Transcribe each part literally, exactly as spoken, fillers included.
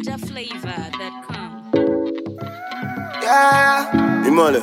niger flavor dot com. Yeah. Imole.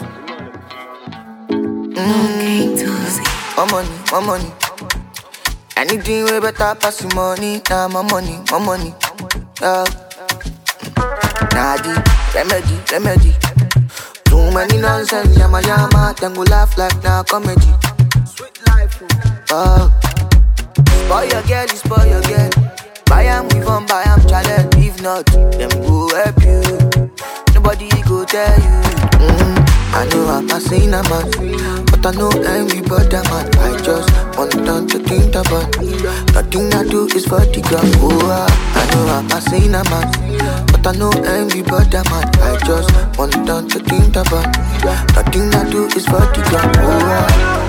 Mm. My money, my money. Anything way better pass the money. Nah, my money, my money. Yeah. Nadi, remedy, remedy. Too many nonsense, yama yama. Then go laugh like nah comedy. Sweet life. Oh. Spoil your girl, you spoil your girl. Buy am, we won't buy am challenge. If not, them go help you. Nobody go tell you. Mm-hmm. I know I'm passing a man, but I know every brother man. I just want them to think about. Nothing I do is for the gram. Oh, I know I'm passing a man, but I know every brother man. I just want them to think about. Nothing I do is for the gram. Oh,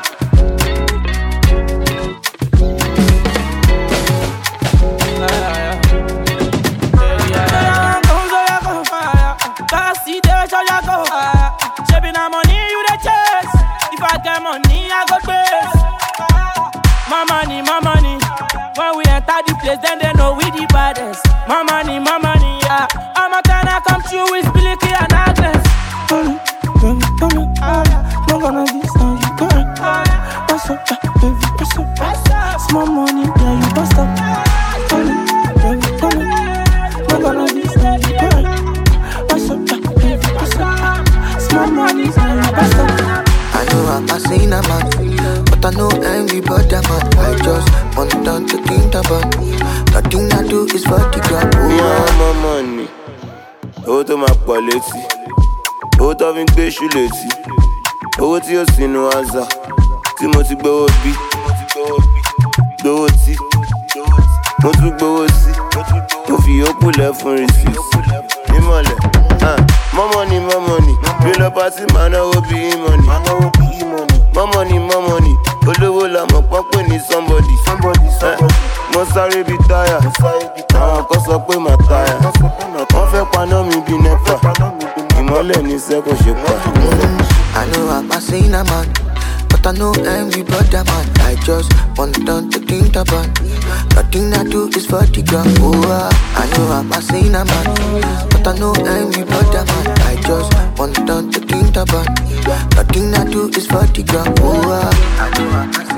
then they know we the baddest. My money, my money, yeah. I'm a kind of come through with Billy and Agnes. Come on, come on, I'm gonna be star, you got it. What's up, baby, what's up? Small money, yeah, you bust up. Come on, come on, I'm gonna be star, you got it. What's up, baby, what's up? Small money, yeah, you bust up. I know I'm passing a man, but I know every brother man. I just want them to think about. Nothing I do is for the gram. Oh, yeah, my money. Owó tó máa pọ̀ létí. Owó tó fi ń gbé ṣú létí. Owó tí ó sínú àzà. Tí mo ti gbówó bí. Gbówó tí. Mo tún gbówó sí. Mo fi yòókù lẹ̀ fún rìsíìtì. Ìmọ̀lẹ̀. More money, more money. Real up party, man, I will be money. More money, more money. Olówó la mọ̀ pọ́n pé ní somebody. Mo sáré bí táyà. Àwọn kan sọ pé màá táyà. Wọ́n fẹ́ paná mi bí nẹ́pà. Ìmọ́lẹ̀ ní sẹ́kùn ṣe pa. I know I'm passing a man, but I know every brother man. I just want them to think about. Nothing I do is for the gram. Oh, I know I'm passing a man, but I know every brother man. I just want them to think about. Nothing I do is for the gram. Oh, I know I'm